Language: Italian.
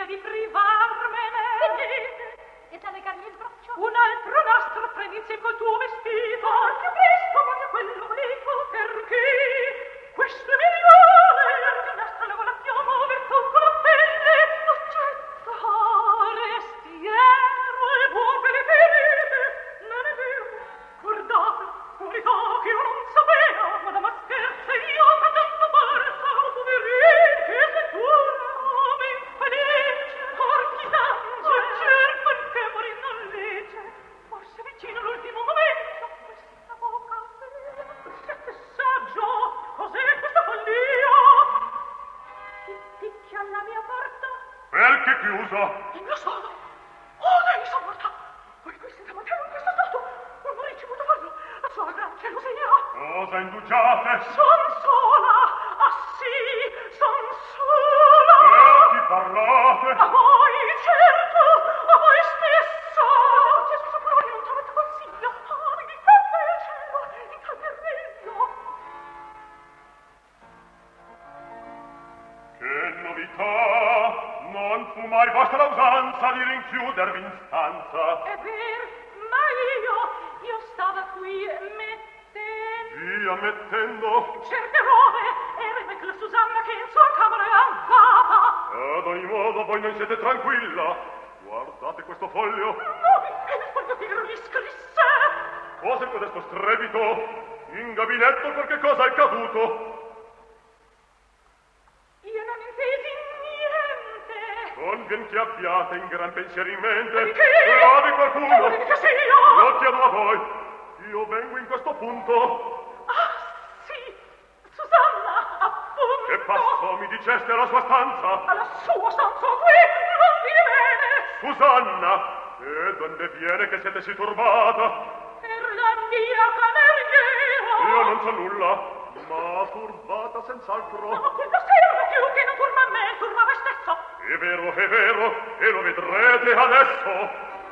piacere di privarmene. Vedete? E da legargli il braccio? Un altro nastro prendi insieme col tuo vestito. Più presto, voglio quello volevo. Perché questo è migliore. Il nastro lavorazione verso con la pelle. Accetta, restiero e buon per le ferite. Non è vero, guardate, qualità che io non sapeva, ma da scherza io che tanto parsa, poverino, che settura, ove infelice, cortisanza, cerco il che morir non legge, forse vicino l'ultimo momento, questa bocca siete saggio, cos'è questa follia? Chi picchia alla mia porta? Perché chiusa? Io sono, oh lei sono morta, voi qui siete mancato in questo stato, non vorrei ci potuto farlo, la sua gran gelosia. Cosa indugiate? Son sola, ah sì, son sola. A chi parlate? A voi, certo, a voi stessa. Gesù Saproni, non trovate consiglio. Ah, mi difende il cielo, in calderneglio. Che novità! Non fu mai vostra usanza di rinchiudervi in stanza. È vero, ma io stava qui mettendo Via mettendo. certe robe. Era anche la Susanna che in sua camera è andata. Ad ogni modo voi non siete tranquilla. Guardate questo foglio. No, è il foglio che ero gli scrisse. Cosa è codesto strepito? In gabinetto qualche cosa è caduto. Io non intesi niente. Convien che abbiate in gran pensiero in mente. Di che? Trovi qualcuno. Tu dici che sia io? Lo chiedo a voi. Io vengo in questo punto. Ah, sì, Susanna, appunto. Che passò mi diceste alla sua stanza? Alla sua stanza qui, non viene bene. Susanna, e donde viene che siete si turbata? Per la mia cameriera. Io non so nulla, ma turbata senz'altro. Ma quello serve più che non turba me, turba me stesso. È vero, e lo vedrete adesso.